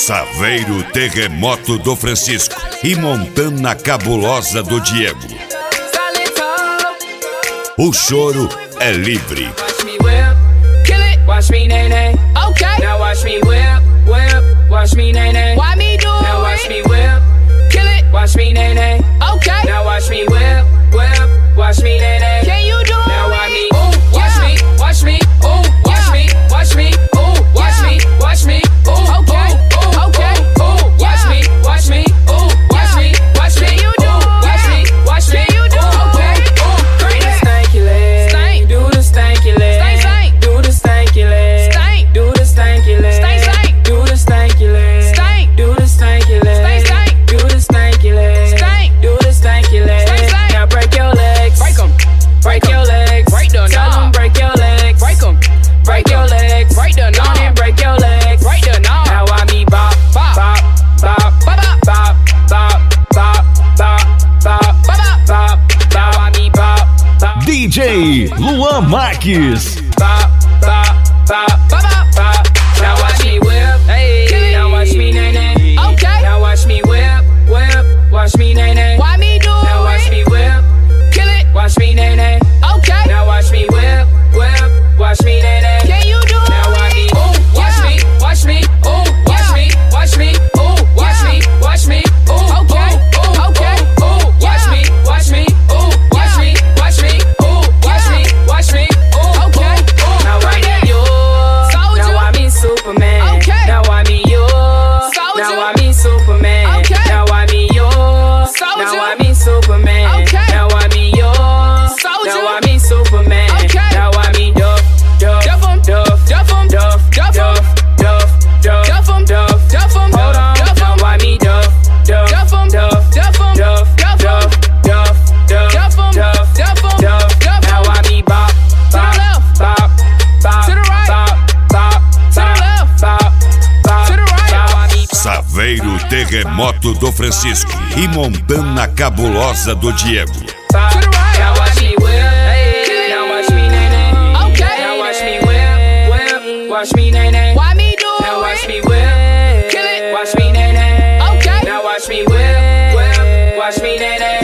Saveiro Terremoto do Francisco e Montana Cabulosa do Diego. O choro é livre. Watch me whip, kill it. Watch me nay nay. Okay. Now watch me whip, whip. Watch me nay nay. Why me do it? Now watch me whip, kill it. Watch me nay nay. Okay. Now watch me whip, whip. Watch me nay nay. Can you do it? Now watch me. Ooh, watch me, watch me. Ooh, watch me, watch me. Ooh, watch me, watch me. Ooh, okay, okay. Ooh, watch me, watch me. Ooh, watch me, watch me. You do it. Watch me, watch me. You do it. Okay. Do the stanky leg. Stank. Do the stanky leg. Stank, stank. Do the stanky leg. Stank. Do the stanky leg. Stank, stank. Do the stanky leg. Stank. Do the stanky leg. Stank, stank. Do the stanky leg. Stank. Do the stanky leg. Stank, stank. Now break your legs. Break 'em. Break your legs. Break the knob. Tell 'em break your legs. Break 'em. Break your legs. Break the knob. And break your legs. Break the knob. Now I me bop, bop, bop, bop, bop, bop, bop, bop, bop, bop, bop, bop. Now I me bop, bop. DJ Luan Marques. Bop, bop, bop, bop, bop. Now watch me whip. Hey. Now watch me nay nay. Okay. Now watch me whip, whip. Watch me nay nay. Why me do it? Now watch me whip. Kill it. Watch me nay nay. Okay. Now watch me whip, whip. Watch me nay nay. Can you do it? Now watch me. Ooh, watch me, watch me. Ooh, watch me, watch me. Ooh, watch me, watch me. Ooh, okay, okay. Ooh, watch me, watch me. Ooh, watch me, watch me. Ooh, watch me, watch me. Ooh, okay. Now I me yours. Now I me Superman. Okay. Now I me yours. Now I me Superman. Okay. Now I me yours. Now I me Superman. Okay. Now I me yours. Now I me Superman. Okay. Now I me Duff, Duff, Duff, Duff, Duff, Duff, Duff, Duff, Duff, Duff, Duff, Duff. Hold on. Now I me Duff, Duff, Duff, Duff, Duff, Duff, Duff, Duff, Duff, Duff, Duff, Duff. Now I me bop, bop, bop, bop, to the right, bop, bop, to the left, bop, bop, to the right. Now I me Saveiro Terremoto do Francisco e Montana Cabulosa do Diego. bop, to the right. Now watch me whip, now watch me nay nay. Okay. Now watch me whip, whip. Watch me nay nay. Why me do it? Now watch me whip, kill it. Watch me nay nay. Okay. Now watch me whip, whip. Watch me nay nay.